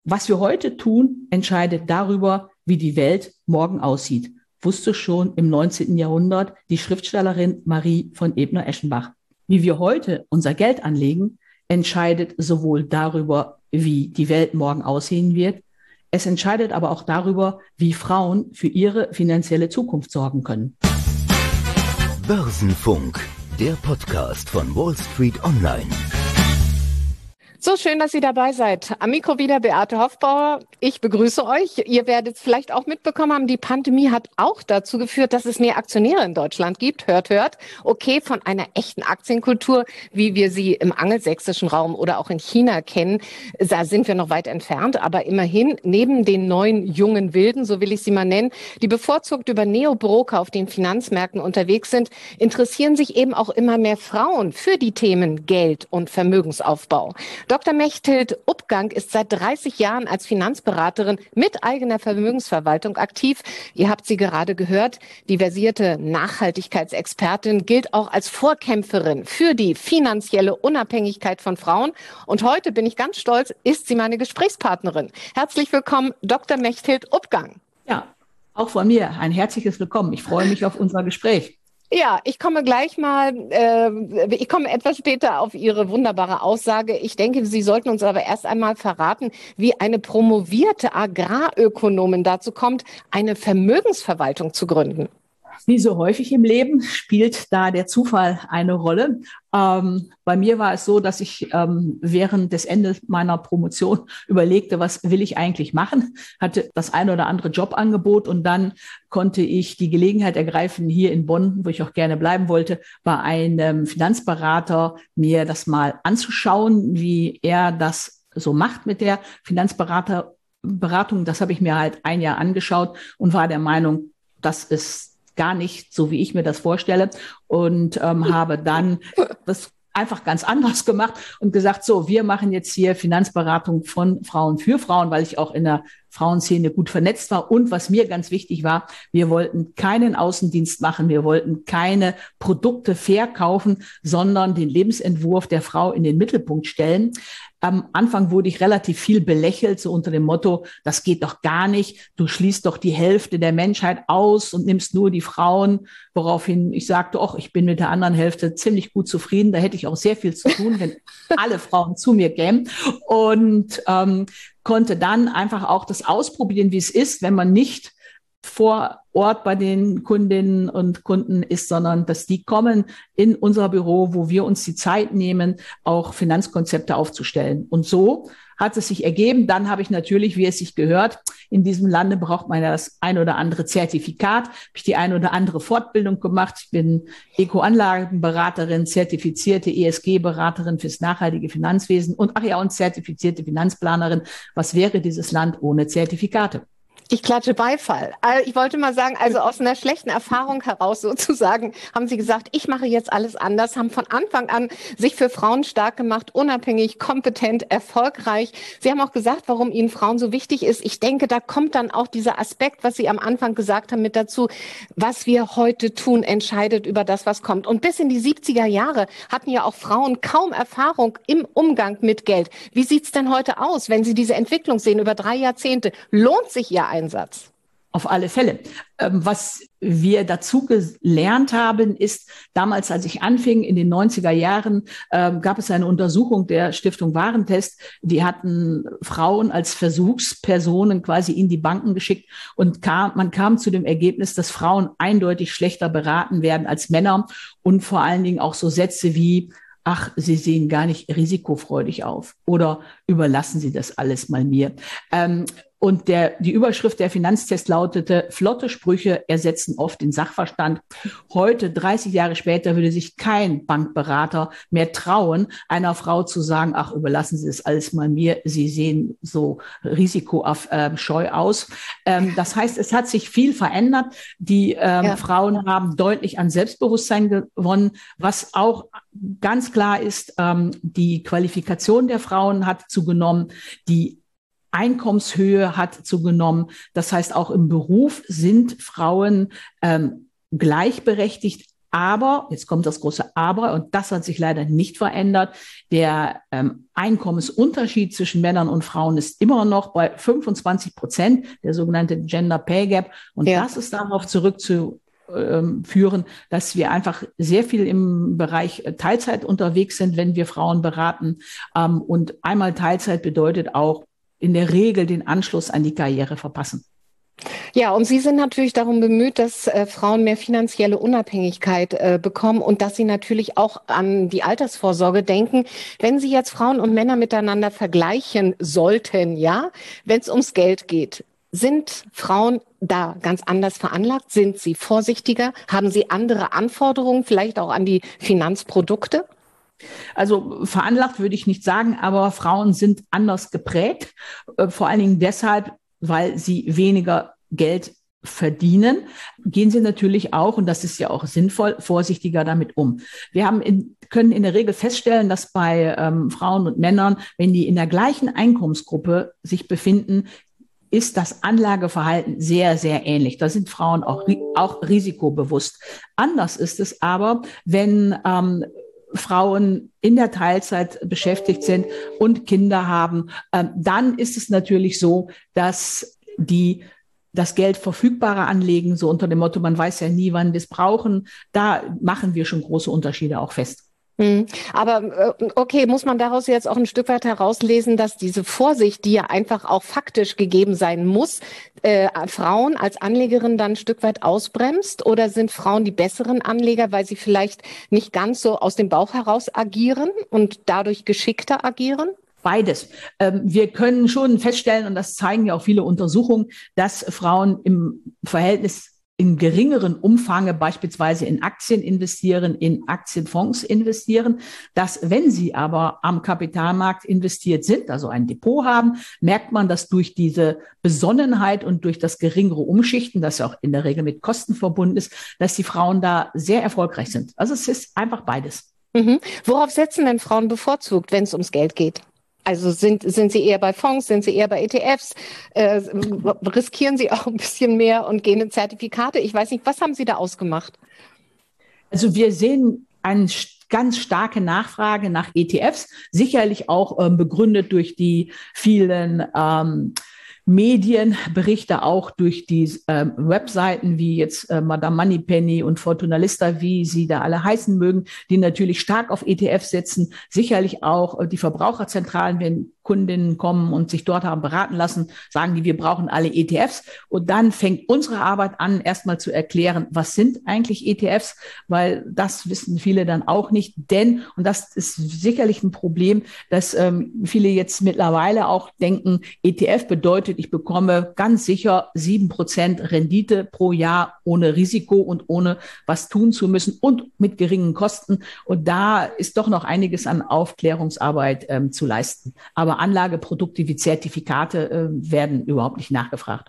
Was wir heute tun, entscheidet darüber, wie die Welt morgen aussieht, wusste schon im 19. Jahrhundert die Schriftstellerin Marie von Ebner-Eschenbach. Wie wir heute unser Geld anlegen, entscheidet sowohl darüber, wie die Welt morgen aussehen wird, es entscheidet aber auch darüber, wie Frauen für ihre finanzielle Zukunft sorgen können. Börsenfunk, der Podcast von Wall Street Online. So schön, dass Sie dabei seid. Am Mikro wieder Beate Hoffbauer. Ich begrüße euch. Ihr werdet es vielleicht auch mitbekommen haben, die Pandemie hat auch dazu geführt, dass es mehr Aktionäre in Deutschland gibt. Hört, hört. Okay, von einer echten Aktienkultur, wie wir sie im angelsächsischen Raum oder auch in China kennen, da sind wir noch weit entfernt. Aber immerhin, neben den neuen jungen Wilden, so will ich sie mal nennen, die bevorzugt über Neobroker auf den Finanzmärkten unterwegs sind, interessieren sich eben auch immer mehr Frauen für die Themen Geld und Vermögensaufbau. Dr. Mechthild Uppgang ist seit 30 Jahren als Finanzberaterin mit eigener Vermögensverwaltung aktiv. Ihr habt sie gerade gehört. Die versierte Nachhaltigkeitsexpertin gilt auch als Vorkämpferin für die finanzielle Unabhängigkeit von Frauen. Und heute, bin ich ganz stolz, ist sie meine Gesprächspartnerin. Herzlich willkommen, Dr. Mechthild Uppgang. Ja, auch von mir ein herzliches Willkommen. Ich freue mich auf unser Gespräch. Ja, ich komme etwas später auf Ihre wunderbare Aussage. Ich denke, Sie sollten uns aber erst einmal verraten, wie eine promovierte Agrarökonomin dazu kommt, eine Vermögensverwaltung zu gründen. Wie so häufig im Leben spielt da der Zufall eine Rolle. Bei mir war es so, dass ich während des Endes meiner Promotion überlegte, was will ich eigentlich machen, hatte das eine oder andere Jobangebot und dann konnte ich die Gelegenheit ergreifen, hier in Bonn, wo ich auch gerne bleiben wollte, bei einem Finanzberater mir das mal anzuschauen, wie er das so macht mit der Finanzberatung. Das habe ich mir halt ein Jahr angeschaut und war der Meinung, das ist gar nicht so, wie ich mir das vorstelle und habe dann das einfach ganz anders gemacht und gesagt, so, wir machen jetzt hier Finanzberatung von Frauen für Frauen, weil ich auch in der Frauenszene gut vernetzt war. Und was mir ganz wichtig war, wir wollten keinen Außendienst machen, wir wollten keine Produkte verkaufen, sondern den Lebensentwurf der Frau in den Mittelpunkt stellen. Am Anfang wurde ich relativ viel belächelt, so unter dem Motto, das geht doch gar nicht, du schließt doch die Hälfte der Menschheit aus und nimmst nur die Frauen, woraufhin ich sagte, ach, ich bin mit der anderen Hälfte ziemlich gut zufrieden, da hätte ich auch sehr viel zu tun, wenn alle Frauen zu mir kämen und konnte dann einfach auch das ausprobieren, wie es ist, wenn man nicht vor Ort bei den Kundinnen und Kunden ist, sondern dass die kommen in unser Büro, wo wir uns die Zeit nehmen, auch Finanzkonzepte aufzustellen. Und so hat es sich ergeben. Dann habe ich natürlich, wie es sich gehört, in diesem Lande braucht man ja das ein oder andere Zertifikat, habe ich die ein oder andere Fortbildung gemacht. Ich bin Eco-Anlagenberaterin, zertifizierte ESG-Beraterin fürs nachhaltige Finanzwesen und zertifizierte Finanzplanerin. Was wäre dieses Land ohne Zertifikate? Ich klatsche Beifall. Ich wollte mal sagen, also aus einer schlechten Erfahrung heraus sozusagen, haben Sie gesagt, ich mache jetzt alles anders, haben von Anfang an sich für Frauen stark gemacht, unabhängig, kompetent, erfolgreich. Sie haben auch gesagt, warum Ihnen Frauen so wichtig ist. Ich denke, da kommt dann auch dieser Aspekt, was Sie am Anfang gesagt haben, mit dazu. Was wir heute tun, entscheidet über das, was kommt. Und bis in die 70er Jahre hatten ja auch Frauen kaum Erfahrung im Umgang mit Geld. Wie sieht's denn heute aus, wenn Sie diese Entwicklung sehen über 3 Jahrzehnte? Lohnt sich Ihr Einsatz? Auf alle Fälle. Was wir dazu gelernt haben, ist, damals, als ich anfing, in den 90er Jahren, gab es eine Untersuchung der Stiftung Warentest. Die hatten Frauen als Versuchspersonen quasi in die Banken geschickt und man kam zu dem Ergebnis, dass Frauen eindeutig schlechter beraten werden als Männer und vor allen Dingen auch so Sätze wie, ach, Sie sehen gar nicht risikofreudig auf oder überlassen Sie das alles mal mir. Und die Überschrift der Finanztest lautete, flotte Sprüche ersetzen oft den Sachverstand. Heute, 30 Jahre später, würde sich kein Bankberater mehr trauen, einer Frau zu sagen, ach, überlassen Sie das alles mal mir, Sie sehen so risikoscheu aus. Das heißt, es hat sich viel verändert. Die Frauen haben deutlich an Selbstbewusstsein gewonnen, was auch ganz klar ist, die Qualifikation der Frauen hat zugenommen, die Einkommenshöhe hat zugenommen. Das heißt, auch im Beruf sind Frauen gleichberechtigt Aber, jetzt kommt das große Aber, und das hat sich leider nicht verändert, der Einkommensunterschied zwischen Männern und Frauen ist immer noch bei 25%, der sogenannte Gender Pay Gap. Und das ist darauf zurückzuführen, dass wir einfach sehr viel im Bereich Teilzeit unterwegs sind, wenn wir Frauen beraten. Und einmal Teilzeit bedeutet auch in der Regel den Anschluss an die Karriere verpassen. Ja, und Sie sind natürlich darum bemüht, dass Frauen mehr finanzielle Unabhängigkeit bekommen und dass sie natürlich auch an die Altersvorsorge denken. Wenn Sie jetzt Frauen und Männer miteinander vergleichen sollten, ja, wenn es ums Geld geht, sind Frauen da ganz anders veranlagt? Sind sie vorsichtiger? Haben sie andere Anforderungen, vielleicht auch an die Finanzprodukte? Also veranlagt würde ich nicht sagen, aber Frauen sind anders geprägt, vor allen Dingen deshalb, weil sie weniger Geld verdienen, gehen sie natürlich auch, und das ist ja auch sinnvoll, vorsichtiger damit um. Wir können in der Regel feststellen, dass bei Frauen und Männern, wenn die in der gleichen Einkommensgruppe sich befinden, ist das Anlageverhalten sehr, sehr ähnlich. Da sind Frauen auch risikobewusst. Anders ist es aber, wenn Frauen in der Teilzeit beschäftigt sind und Kinder haben, dann ist es natürlich so, dass die das Geld verfügbarer anlegen, so unter dem Motto, man weiß ja nie, wann wir es brauchen. Da machen wir schon große Unterschiede auch fest. Aber okay, muss man daraus jetzt auch ein Stück weit herauslesen, dass diese Vorsicht, die ja einfach auch faktisch gegeben sein muss, Frauen als Anlegerin dann ein Stück weit ausbremst? Oder sind Frauen die besseren Anleger, weil sie vielleicht nicht ganz so aus dem Bauch heraus agieren und dadurch geschickter agieren? Beides. Wir können schon feststellen, und das zeigen ja auch viele Untersuchungen, dass Frauen im Verhältnis in geringeren Umfang beispielsweise in Aktien investieren, in Aktienfonds investieren, dass wenn sie aber am Kapitalmarkt investiert sind, also ein Depot haben, merkt man, dass durch diese Besonnenheit und durch das geringere Umschichten, das ja auch in der Regel mit Kosten verbunden ist, dass die Frauen da sehr erfolgreich sind. Also es ist einfach beides. Worauf setzen denn Frauen bevorzugt, wenn es ums Geld geht? Also sind sie eher bei Fonds, sind sie eher bei ETFs? Riskieren sie auch ein bisschen mehr und gehen in Zertifikate? Ich weiß nicht, was haben Sie da ausgemacht? Also wir sehen eine ganz starke Nachfrage nach ETFs, sicherlich auch begründet durch die vielen Medienberichte, auch durch die Webseiten wie jetzt Madame Moneypenny und Fortuna Lista, wie sie da alle heißen mögen, die natürlich stark auf ETFs setzen. Sicherlich auch die Verbraucherzentralen, wenn Kundinnen kommen und sich dort haben beraten lassen, sagen die, wir brauchen alle ETFs. Und dann fängt unsere Arbeit an, erstmal zu erklären, was sind eigentlich ETFs, weil das wissen viele dann auch nicht. Denn, und das ist sicherlich ein Problem, dass viele jetzt mittlerweile auch denken, ETF bedeutet, ich bekomme ganz sicher 7% Rendite pro Jahr ohne Risiko und ohne was tun zu müssen und mit geringen Kosten. Und da ist doch noch einiges an Aufklärungsarbeit zu leisten. Aber Anlageprodukte wie Zertifikate werden überhaupt nicht nachgefragt.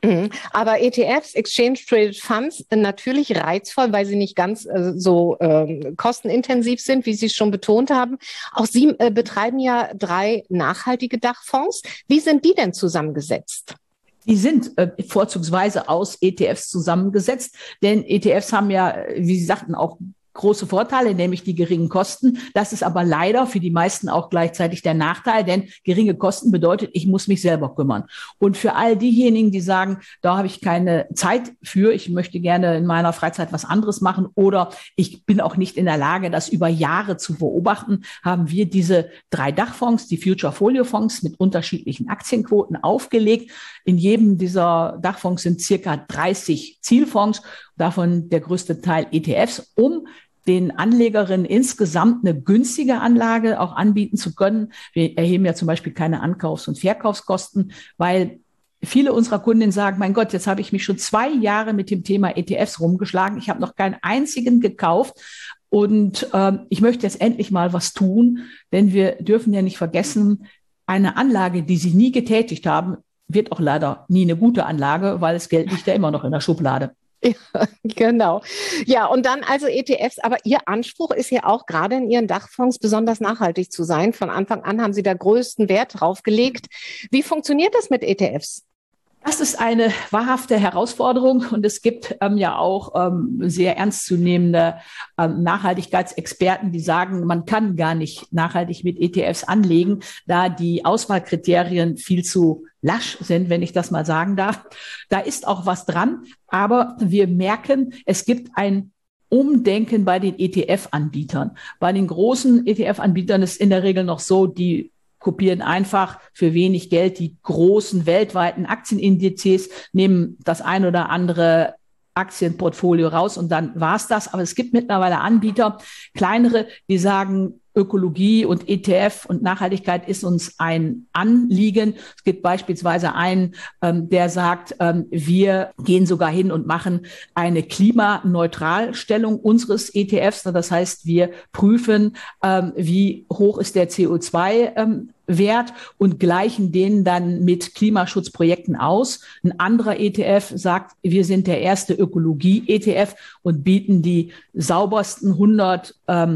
Aber ETFs, Exchange Traded Funds, natürlich reizvoll, weil sie nicht ganz so kostenintensiv sind, wie Sie es schon betont haben. Auch Sie betreiben ja 3 nachhaltige Dachfonds. Wie sind die denn zusammengesetzt? Die sind vorzugsweise aus ETFs zusammengesetzt, denn ETFs haben ja, wie Sie sagten, auch große Vorteile, nämlich die geringen Kosten. Das ist aber leider für die meisten auch gleichzeitig der Nachteil, denn geringe Kosten bedeutet, ich muss mich selber kümmern. Und für all diejenigen, die sagen, da habe ich keine Zeit für, ich möchte gerne in meiner Freizeit was anderes machen oder ich bin auch nicht in der Lage, das über Jahre zu beobachten, haben wir diese 3 Dachfonds, die Future Folio Fonds mit unterschiedlichen Aktienquoten aufgelegt. In jedem dieser Dachfonds sind circa 30 Zielfonds, davon der größte Teil ETFs, um den Anlegerinnen insgesamt eine günstige Anlage auch anbieten zu können. Wir erheben ja zum Beispiel keine Ankaufs- und Verkaufskosten, weil viele unserer Kundinnen sagen, mein Gott, jetzt habe ich mich schon 2 Jahre mit dem Thema ETFs rumgeschlagen. Ich habe noch keinen einzigen gekauft. Und ich möchte jetzt endlich mal was tun, denn wir dürfen ja nicht vergessen, eine Anlage, die Sie nie getätigt haben, wird auch leider nie eine gute Anlage, weil das Geld liegt ja immer noch in der Schublade. Ja, genau. Ja, und dann also ETFs, aber Ihr Anspruch ist ja auch gerade in Ihren Dachfonds besonders nachhaltig zu sein. Von Anfang an haben Sie da größten Wert drauf gelegt. Wie funktioniert das mit ETFs? Das ist eine wahrhafte Herausforderung und es gibt ja auch sehr ernstzunehmende Nachhaltigkeitsexperten, die sagen, man kann gar nicht nachhaltig mit ETFs anlegen, da die Auswahlkriterien viel zu lasch sind, wenn ich das mal sagen darf. Da ist auch was dran, aber wir merken, es gibt ein Umdenken bei den ETF-Anbietern. Bei den großen ETF-Anbietern ist in der Regel noch so, die kopieren einfach für wenig Geld die großen weltweiten Aktienindizes, nehmen das ein oder andere Aktienportfolio raus und dann war's das. Aber es gibt mittlerweile Anbieter, kleinere, die sagen, Ökologie und ETF und Nachhaltigkeit ist uns ein Anliegen. Es gibt beispielsweise einen, der sagt, wir gehen sogar hin und machen eine Klimaneutralstellung unseres ETFs. Das heißt, wir prüfen, wie hoch ist der CO2 Wert und gleichen den dann mit Klimaschutzprojekten aus. Ein anderer ETF sagt, wir sind der erste Ökologie-ETF und bieten die saubersten 100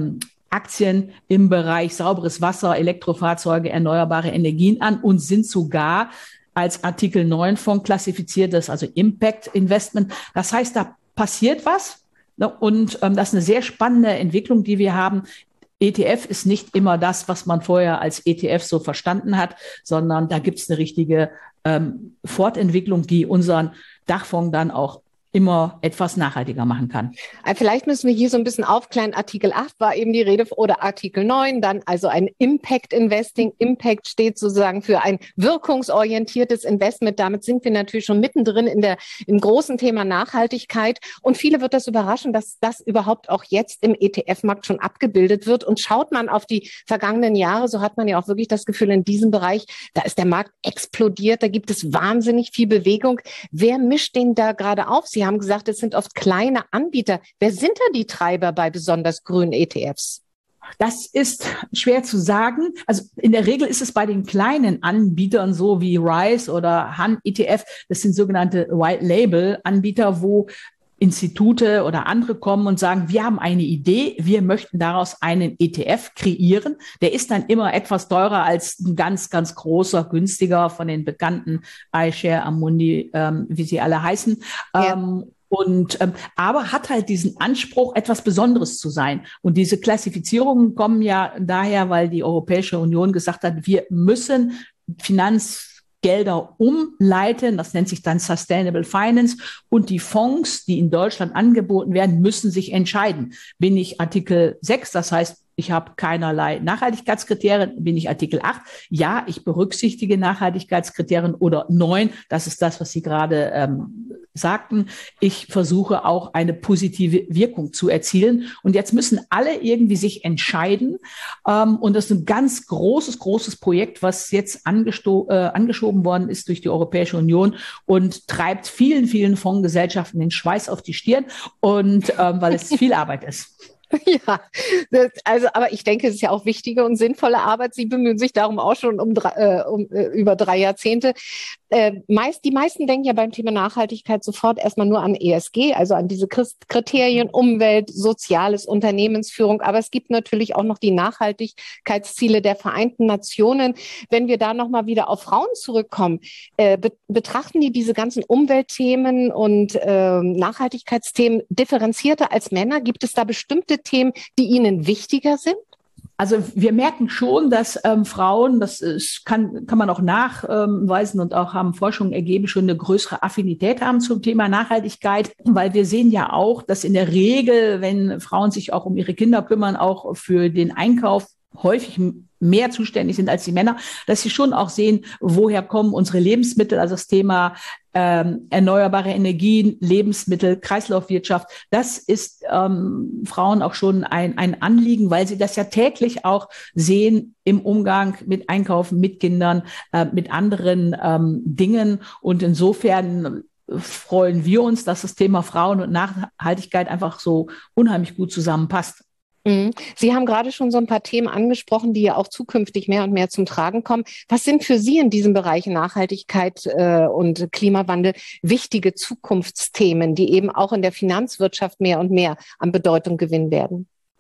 Aktien im Bereich sauberes Wasser, Elektrofahrzeuge, erneuerbare Energien an und sind sogar als Artikel 9 Fonds klassifiziert, das ist also Impact Investment. Das heißt, da passiert was, ne? Und das ist eine sehr spannende Entwicklung, die wir haben. ETF ist nicht immer das, was man vorher als ETF so verstanden hat, sondern da gibt es eine richtige Fortentwicklung, die unseren Dachfonds dann auch immer etwas nachhaltiger machen kann. Vielleicht müssen wir hier so ein bisschen aufklären. Artikel 8 war eben die Rede oder Artikel 9, dann also ein Impact Investing. Impact steht sozusagen für ein wirkungsorientiertes Investment. Damit sind wir natürlich schon mittendrin im großen Thema Nachhaltigkeit. Und viele wird das überraschen, dass das überhaupt auch jetzt im ETF-Markt schon abgebildet wird. Und schaut man auf die vergangenen Jahre, so hat man ja auch wirklich das Gefühl, in diesem Bereich, da ist der Markt explodiert, da gibt es wahnsinnig viel Bewegung. Wer mischt den da gerade auf? Sie haben gesagt, es sind oft kleine Anbieter. Wer sind da die Treiber bei besonders grünen ETFs? Das ist schwer zu sagen. Also in der Regel ist es bei den kleinen Anbietern so wie Rise oder Han ETF. Das sind sogenannte White Label Anbieter, wo Institute oder andere kommen und sagen, wir haben eine Idee, wir möchten daraus einen ETF kreieren. Der ist dann immer etwas teurer als ein ganz, ganz großer, günstiger von den bekannten iShare, Amundi, wie sie alle heißen. Ja. Aber hat halt diesen Anspruch, etwas Besonderes zu sein. Und diese Klassifizierungen kommen ja daher, weil die Europäische Union gesagt hat, wir müssen Finanzgelder umleiten, das nennt sich dann Sustainable Finance, und die Fonds, die in Deutschland angeboten werden, müssen sich entscheiden. Bin ich Artikel 6, das heißt, ich habe keinerlei Nachhaltigkeitskriterien, bin ich Artikel 8. Ja, ich berücksichtige Nachhaltigkeitskriterien oder 9. Das ist das, was Sie gerade sagten. Ich versuche auch eine positive Wirkung zu erzielen. Und jetzt müssen alle irgendwie sich entscheiden. Und das ist ein ganz großes Projekt, was jetzt angeschoben worden ist durch die Europäische Union und treibt vielen Fondsgesellschaften den Schweiß auf die Stirn. Und weil es viel Arbeit ist. Ja, aber ich denke, es ist ja auch wichtige und sinnvolle Arbeit. Sie bemühen sich darum auch schon über 3 Jahrzehnte. Die meisten denken ja beim Thema Nachhaltigkeit sofort erstmal nur an ESG, also an diese Kriterien Umwelt, Soziales, Unternehmensführung. Aber es gibt natürlich auch noch die Nachhaltigkeitsziele der Vereinten Nationen. Wenn wir da nochmal wieder auf Frauen zurückkommen, betrachten die diese ganzen Umweltthemen und Nachhaltigkeitsthemen differenzierter als Männer? Gibt es da bestimmte Themen, die Ihnen wichtiger sind? Also wir merken schon, dass Frauen, kann man auch nachweisen und auch haben Forschungen ergeben, schon eine größere Affinität haben zum Thema Nachhaltigkeit, weil wir sehen ja auch, dass in der Regel, wenn Frauen sich auch um ihre Kinder kümmern, auch für den Einkauf häufig mehr zuständig sind als die Männer, dass sie schon auch sehen, woher kommen unsere Lebensmittel, also das Thema erneuerbare Energien, Lebensmittel, Kreislaufwirtschaft. Das ist Frauen auch schon ein Anliegen, weil sie das ja täglich auch sehen im Umgang mit Einkaufen, mit Kindern, mit anderen Dingen. Und insofern freuen wir uns, dass das Thema Frauen und Nachhaltigkeit einfach so unheimlich gut zusammenpasst. Sie haben gerade schon so ein paar Themen angesprochen, die ja auch zukünftig mehr und mehr zum Tragen kommen. Was sind für Sie in diesem Bereich Nachhaltigkeit und Klimawandel wichtige Zukunftsthemen, die eben auch in der Finanzwirtschaft mehr und mehr an Bedeutung gewinnen werden?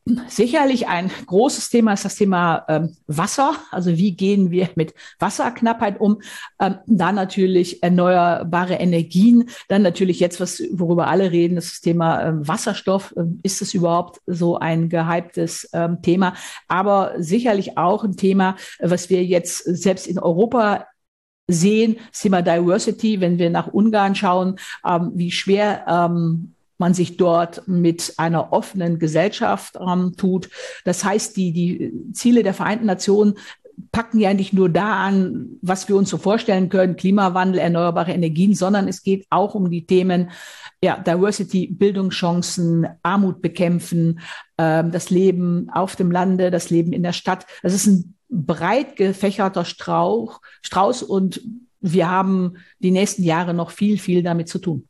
Sicherlich ein großes Thema ist das Thema Wasser. Also wie gehen wir mit Wasserknappheit um? Dann natürlich erneuerbare Energien. Dann natürlich jetzt, worüber alle reden, ist das Thema Wasserstoff. Ist es überhaupt so ein gehyptes Thema? Aber sicherlich auch ein Thema, was wir jetzt selbst in Europa sehen, das Thema Diversity. Wenn wir nach Ungarn schauen, wie schwer man sich dort mit einer offenen Gesellschaft tut. Das heißt, die Ziele der Vereinten Nationen packen ja nicht nur da an, was wir uns so vorstellen können, Klimawandel, erneuerbare Energien, sondern es geht auch um die Themen Diversity, Bildungschancen, Armut bekämpfen, das Leben auf dem Lande, das Leben in der Stadt. Das ist ein breit gefächerter Strauß und wir haben die nächsten Jahre noch viel, viel damit zu tun.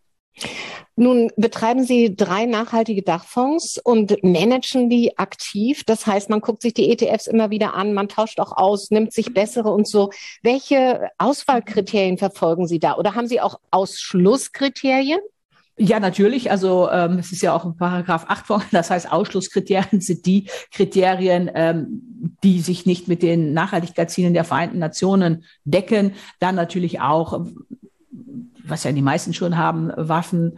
Nun betreiben Sie 3 nachhaltige Dachfonds und managen die aktiv. Das heißt, man guckt sich die ETFs immer wieder an, man tauscht auch aus, nimmt sich bessere und so. Welche Auswahlkriterien verfolgen Sie da? Oder haben Sie auch Ausschlusskriterien? Ja, natürlich. Also es ist ja auch ein Paragraph 8 Fonds. Das heißt, Ausschlusskriterien sind die Kriterien, die sich nicht mit den Nachhaltigkeitszielen der Vereinten Nationen decken. Dann natürlich auch, was ja die meisten schon haben, Waffen,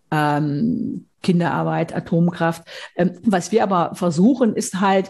Kinderarbeit, Atomkraft. Was wir aber versuchen, ist halt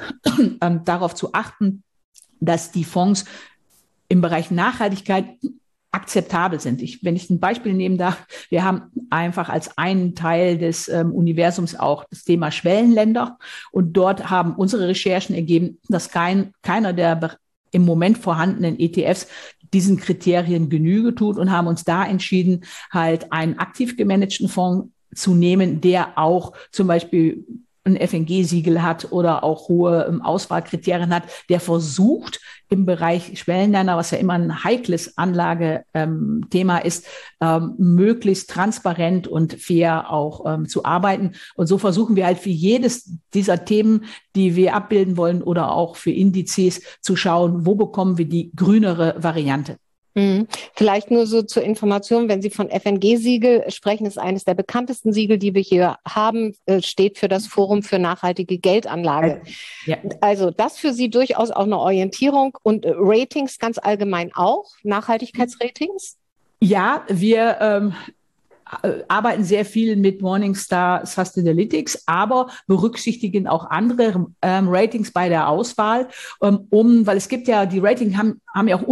darauf zu achten, dass die Fonds im Bereich Nachhaltigkeit akzeptabel sind. Wenn ich ein Beispiel nehmen darf, wir haben einfach als einen Teil des Universums auch das Thema Schwellenländer und dort haben unsere Recherchen ergeben, dass keiner der im Moment vorhandenen ETFs diesen Kriterien Genüge tut und haben uns da entschieden, halt einen aktiv gemanagten Fonds zu nehmen, der auch zum Beispiel ein FNG-Siegel hat oder auch hohe Auswahlkriterien hat, der versucht, im Bereich Schwellenländer, was ja immer ein heikles Anlagethema ist, möglichst transparent und fair auch zu arbeiten. Und so versuchen wir halt für jedes dieser Themen, die wir abbilden wollen oder auch für Indizes zu schauen, wo bekommen wir die grünere Variante. Vielleicht nur so zur Information, wenn Sie von FNG-Siegel sprechen, ist eines der bekanntesten Siegel, die wir hier haben, steht für das Forum für nachhaltige Geldanlage. Ja. Also das für Sie durchaus auch eine Orientierung und Ratings ganz allgemein auch, Nachhaltigkeitsratings? Ja, wir arbeiten sehr viel mit Morningstar Sustainalytics, aber berücksichtigen auch andere Ratings bei der Auswahl, weil es gibt ja, die Ratings haben ja auch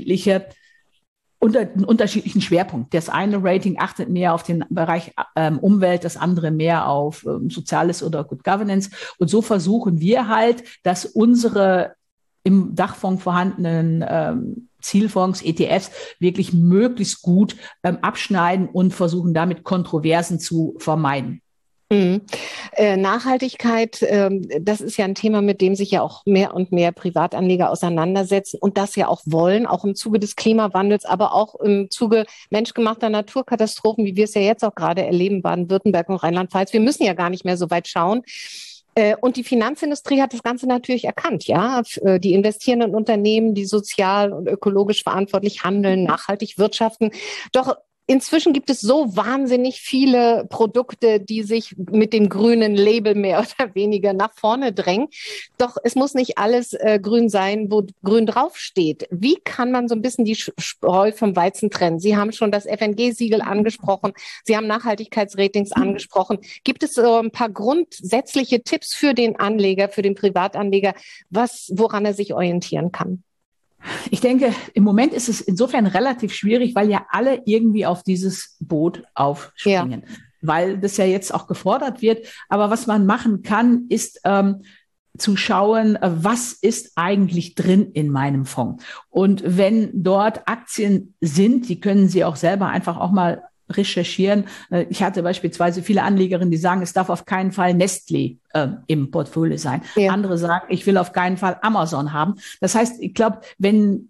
einen unterschiedlichen Schwerpunkt. Das eine Rating achtet mehr auf den Bereich Umwelt, das andere mehr auf Soziales oder Good Governance. Und so versuchen wir halt, dass unsere im Dachfonds vorhandenen Zielfonds, ETFs, wirklich möglichst gut abschneiden und versuchen damit Kontroversen zu vermeiden. Nachhaltigkeit, das ist ja ein Thema, mit dem sich ja auch mehr und mehr Privatanleger auseinandersetzen und das ja auch wollen, auch im Zuge des Klimawandels, aber auch im Zuge menschgemachter Naturkatastrophen, wie wir es ja jetzt auch gerade erleben, Baden-Württemberg und Rheinland-Pfalz. Wir müssen ja gar nicht mehr so weit schauen. Und die Finanzindustrie hat das Ganze natürlich erkannt, ja. Die investierenden Unternehmen, die sozial und ökologisch verantwortlich handeln, nachhaltig wirtschaften. Doch inzwischen gibt es so wahnsinnig viele Produkte, die sich mit dem grünen Label mehr oder weniger nach vorne drängen. Doch es muss nicht alles grün sein, wo grün draufsteht. Wie kann man so ein bisschen die Spreu vom Weizen trennen? Sie haben schon das FNG-Siegel angesprochen. Sie haben Nachhaltigkeitsratings angesprochen. Gibt es so ein paar grundsätzliche Tipps für den Anleger, für den Privatanleger, woran er sich orientieren kann? Ich denke, im Moment ist es insofern relativ schwierig, weil ja alle irgendwie auf dieses Boot aufspringen, weil das ja jetzt auch gefordert wird. Aber was man machen kann, ist zu schauen, was ist eigentlich drin in meinem Fonds. Und wenn dort Aktien sind, die können Sie auch selber einfach auch mal recherchieren. Ich hatte beispielsweise viele Anlegerinnen, die sagen, es darf auf keinen Fall Nestlé im Portfolio sein. Ja. Andere sagen, ich will auf keinen Fall Amazon haben. Das heißt, ich glaube, wenn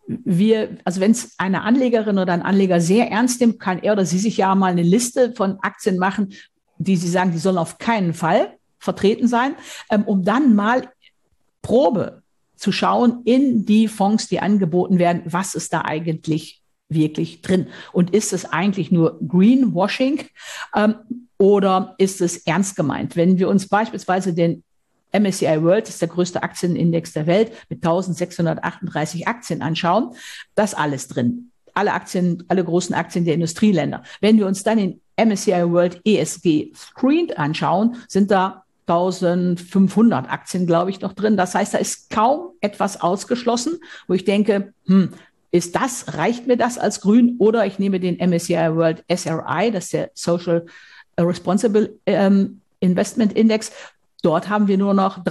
es eine Anlegerin oder ein Anleger sehr ernst nimmt, kann er oder sie sich ja mal eine Liste von Aktien machen, die sie sagen, die sollen auf keinen Fall vertreten sein, um dann mal Probe zu schauen in die Fonds, die angeboten werden, was ist da eigentlich wirklich drin? Und ist es eigentlich nur Greenwashing oder ist es ernst gemeint? Wenn wir uns beispielsweise den MSCI World ist der größte Aktienindex der Welt mit 1638 Aktien anschauen, das alles drin. Alle Aktien, alle großen Aktien der Industrieländer. Wenn wir uns dann den MSCI World ESG Screened anschauen, sind da 1500 Aktien, glaube ich, noch drin. Das heißt, da ist kaum etwas ausgeschlossen, wo ich denke, reicht mir das als grün? Oder ich nehme den MSCI World SRI, das ist der Social Responsible Investment Index. Dort haben wir nur noch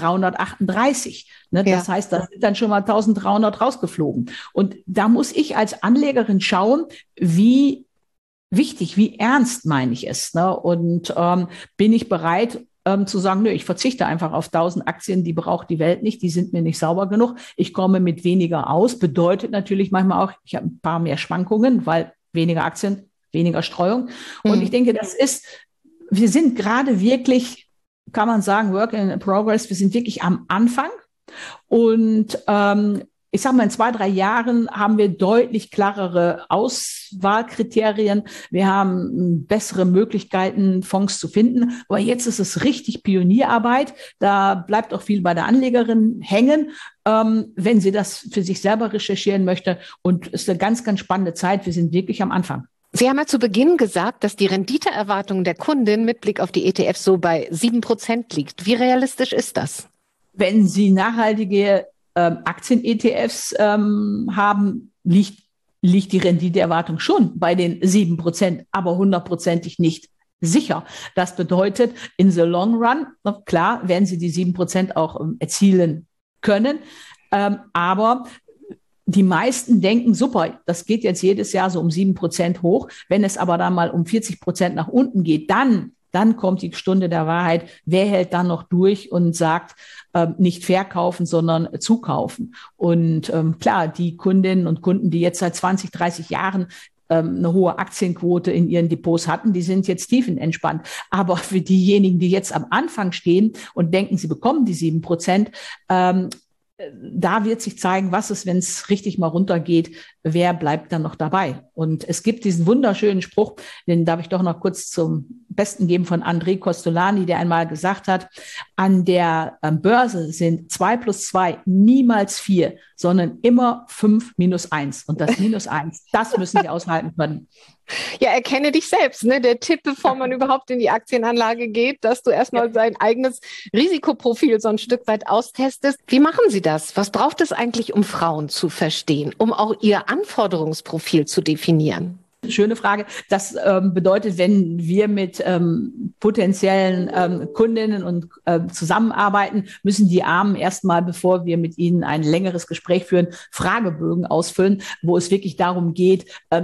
338. Ne? Ja. Das heißt, da sind dann schon mal 1300 rausgeflogen. Und da muss ich als Anlegerin schauen, wie wichtig, wie ernst meine ich es. Ne? Und bin ich bereit zu sagen, nö, ich verzichte einfach auf 1000 Aktien, die braucht die Welt nicht, die sind mir nicht sauber genug. Ich komme mit weniger aus. Bedeutet natürlich manchmal auch, ich habe ein paar mehr Schwankungen, weil weniger Aktien, weniger Streuung. Und ich denke, wir sind gerade wirklich, kann man sagen, Work in Progress. Wir sind wirklich am Anfang. Und ich sage mal, in 2-3 Jahren haben wir deutlich klarere Auswahlkriterien. Wir haben bessere Möglichkeiten, Fonds zu finden. Aber jetzt ist es richtig Pionierarbeit. Da bleibt auch viel bei der Anlegerin hängen, wenn sie das für sich selber recherchieren möchte. Und es ist eine ganz, ganz spannende Zeit. Wir sind wirklich am Anfang. Sie haben ja zu Beginn gesagt, dass die Renditeerwartung der Kundin mit Blick auf die ETFs so bei 7% liegt. Wie realistisch ist das? Wenn Sie nachhaltige Aktien-ETFs haben, liegt die Renditeerwartung schon bei den 7%, aber 100%ig nicht sicher. Das bedeutet, in the long run, klar, werden Sie die 7% auch erzielen können, aber die meisten denken, super, das geht jetzt jedes Jahr so um 7% hoch. Wenn es aber dann mal um 40% nach unten geht, dann kommt die Stunde der Wahrheit. Wer hält dann noch durch und sagt, nicht verkaufen, sondern zukaufen? Und klar, die Kundinnen und Kunden, die jetzt seit 20, 30 Jahren eine hohe Aktienquote in ihren Depots hatten, die sind jetzt tiefenentspannt. Aber für diejenigen, die jetzt am Anfang stehen und denken, sie bekommen die 7%, da wird sich zeigen, was ist, wenn es richtig mal runtergeht, wer bleibt dann noch dabei. Und es gibt diesen wunderschönen Spruch, den darf ich doch noch kurz zum Besten geben, von André Costolani, der einmal gesagt hat, an der Börse sind 2 + 2 niemals 4, sondern immer 5 - 1. Und das -1, das müssen Sie aushalten können. Ja, erkenne dich selbst, ne? Der Tipp, bevor man überhaupt in die Aktienanlage geht, dass du erstmal sein eigenes Risikoprofil so ein Stück weit austestest. Wie machen Sie das? Was braucht es eigentlich, um Frauen zu verstehen, um auch ihr Anforderungsprofil zu definieren? Schöne Frage. Das bedeutet, wenn wir mit potenziellen Kundinnen und zusammenarbeiten, müssen die Armen erstmal, bevor wir mit ihnen ein längeres Gespräch führen, Fragebögen ausfüllen, wo es wirklich darum geht,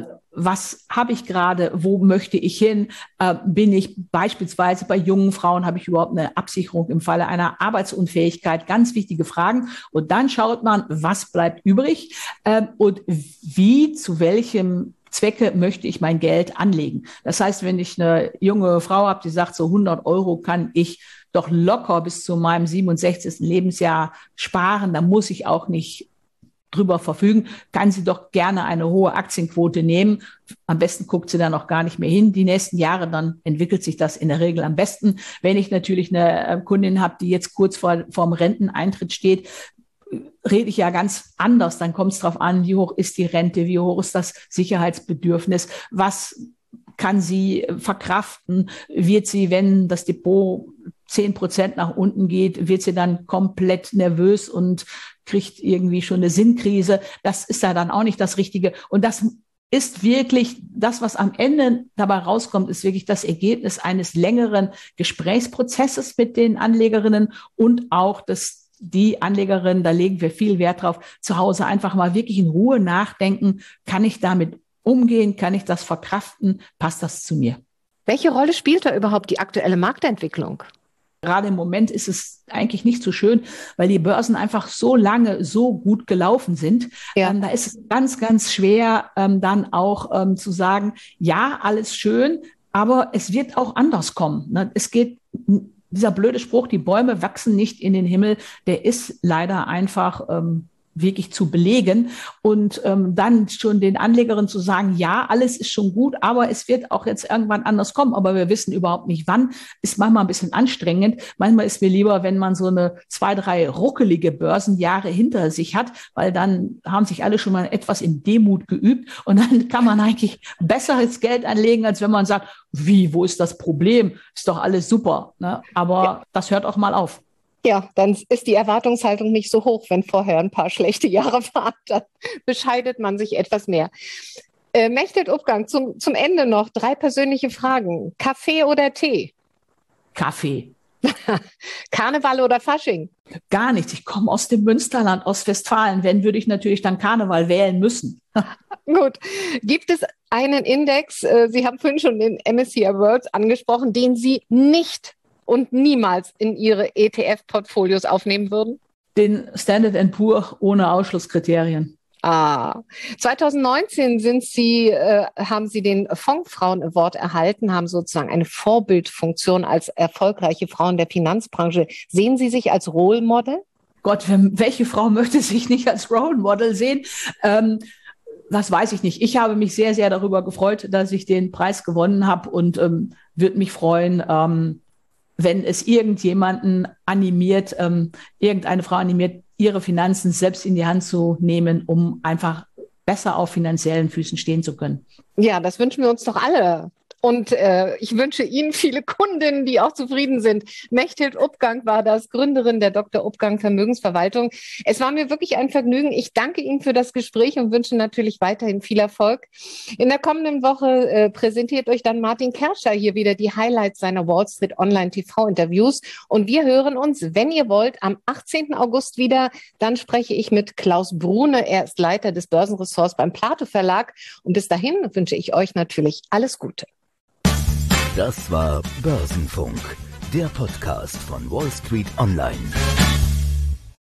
was habe ich gerade, wo möchte ich hin? Bin ich beispielsweise bei jungen Frauen, habe ich überhaupt eine Absicherung im Falle einer Arbeitsunfähigkeit? Ganz wichtige Fragen. Und dann schaut man, was bleibt übrig und wie, zu welchem Zwecke möchte ich mein Geld anlegen. Das heißt, wenn ich eine junge Frau habe, die sagt, so 100 € kann ich doch locker bis zu meinem 67. Lebensjahr sparen, dann muss ich auch nicht drüber verfügen, kann sie doch gerne eine hohe Aktienquote nehmen. Am besten guckt sie dann auch gar nicht mehr hin. Die nächsten Jahre, dann entwickelt sich das in der Regel am besten. Wenn ich natürlich eine Kundin habe, die jetzt kurz vorm Renteneintritt steht, rede ich ja ganz anders. Dann kommt es darauf an, wie hoch ist die Rente, wie hoch ist das Sicherheitsbedürfnis, was kann sie verkraften, wird sie, wenn das Depot 10% nach unten geht, wird sie dann komplett nervös und kriegt irgendwie schon eine Sinnkrise. Das ist ja dann auch nicht das Richtige. Und das ist wirklich, das, was am Ende dabei rauskommt, ist wirklich das Ergebnis eines längeren Gesprächsprozesses mit den Anlegerinnen und auch die Anlegerinnen, da legen wir viel Wert drauf, zu Hause einfach mal wirklich in Ruhe nachdenken, kann ich damit umgehen, kann ich das verkraften, passt das zu mir? Welche Rolle spielt da überhaupt die aktuelle Marktentwicklung? Gerade im Moment ist es eigentlich nicht so schön, weil die Börsen einfach so lange so gut gelaufen sind. Ja. Da ist es ganz, ganz schwer, dann auch zu sagen, ja, alles schön, aber es wird auch anders kommen. Ne? Es geht, dieser blöde Spruch, die Bäume wachsen nicht in den Himmel, der ist leider einfach wirklich zu belegen und dann schon den Anlegerinnen zu sagen, ja, alles ist schon gut, aber es wird auch jetzt irgendwann anders kommen, aber wir wissen überhaupt nicht wann, ist manchmal ein bisschen anstrengend. Manchmal ist mir lieber, wenn man so eine 2, 3 ruckelige Börsenjahre hinter sich hat, weil dann haben sich alle schon mal etwas in Demut geübt und dann kann man eigentlich besseres Geld anlegen, als wenn man sagt, wo ist das Problem? Ist doch alles super, ne? Aber das hört auch mal auf. Ja, dann ist die Erwartungshaltung nicht so hoch, wenn vorher ein paar schlechte Jahre waren. Dann bescheidet man sich etwas mehr. Mechthild Upgang, zum Ende noch 3 persönliche Fragen. Kaffee oder Tee? Kaffee. Karneval oder Fasching? Gar nichts. Ich komme aus dem Münsterland, aus Westfalen. Wenn, würde ich natürlich dann Karneval wählen müssen. Gut. Gibt es einen Index, Sie haben vorhin schon den MSCI World angesprochen, den Sie nicht und niemals in Ihre ETF-Portfolios aufnehmen würden? Den Standard & Poor ohne Ausschlusskriterien. 2019 haben Sie den Fondsfrauen Award erhalten, haben sozusagen eine Vorbildfunktion als erfolgreiche Frauen der Finanzbranche. Sehen Sie sich als Role Model? Gott, welche Frau möchte sich nicht als Role Model sehen? Das weiß ich nicht. Ich habe mich sehr, sehr darüber gefreut, dass ich den Preis gewonnen habe und würde mich freuen, wenn es irgendjemanden animiert, irgendeine Frau animiert, ihre Finanzen selbst in die Hand zu nehmen, um einfach besser auf finanziellen Füßen stehen zu können. Ja, das wünschen wir uns doch alle. Und ich wünsche Ihnen viele Kundinnen, die auch zufrieden sind. Mechthild Upgang war das, Gründerin der Dr. Upgang Vermögensverwaltung. Es war mir wirklich ein Vergnügen. Ich danke Ihnen für das Gespräch und wünsche natürlich weiterhin viel Erfolg. In der kommenden Woche präsentiert euch dann Martin Kerscher hier wieder die Highlights seiner Wall Street Online TV-Interviews. Und wir hören uns, wenn ihr wollt, am 18. August wieder. Dann spreche ich mit Klaus Brune. Er ist Leiter des Börsenressorts beim Plato Verlag. Und bis dahin wünsche ich euch natürlich alles Gute. Das war Börsenfunk, der Podcast von Wall Street Online.